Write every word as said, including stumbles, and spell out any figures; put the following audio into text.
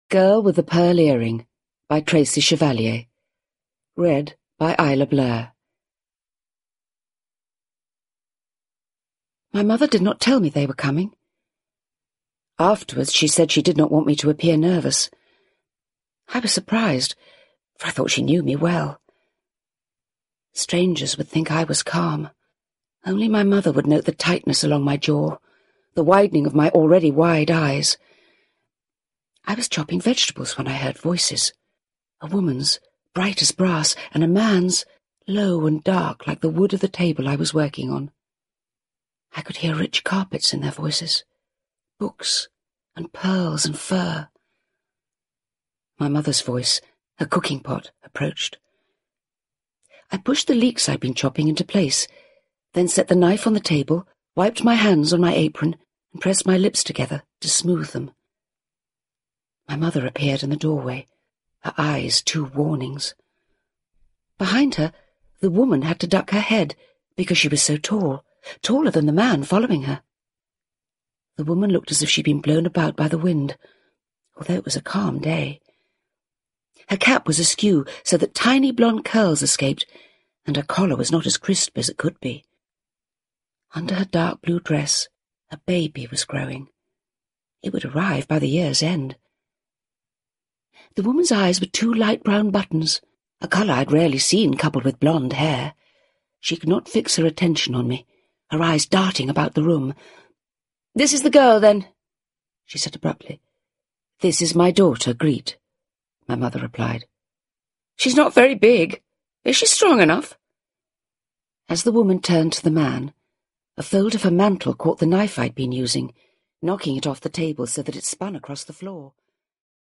Girl with the Pearl Earring by Tracy Chevalier. Read by Isla Blair. My mother did not tell me they were coming. Afterwards she said she did not want me to appear nervous. I was surprised, for I thought she knew me well. Strangers would think I was calm. Only my mother would note the tightness along my jaw, the widening of my already wide eyes. I was chopping vegetables when I heard voices. A woman's, bright as brass, and a man's, low and dark like the wood of the table I was working on. I could hear rich carpets in their voices, books and pearls and fur. My mother's voice, her cooking pot, approached. I pushed the leeks I'd been chopping into place, then set the knife on the table, wiped my hands on my apron, and pressed my lips together to smooth them. My mother appeared in the doorway, her eyes two warnings. Behind her, the woman had to duck her head because she was so tall, taller than the man following her. The woman looked as if she'd been blown about by the wind, although it was a calm day. Her cap was askew so that tiny blonde curls escaped, and her collar was not as crisp as it could be. Under her dark blue dress, a baby was growing. It would arrive by the year's end. The woman's eyes were two light brown buttons, a colour I'd rarely seen coupled with blonde hair. She could not fix her attention on me, her eyes darting about the room. "This is the girl, then," she said abruptly. "This is my daughter, Greet," my mother replied. "She's not very big. Is she strong enough?" As the woman turned to the man, a fold of her mantle caught the knife I'd been using, knocking it off the table so that it spun across the floor.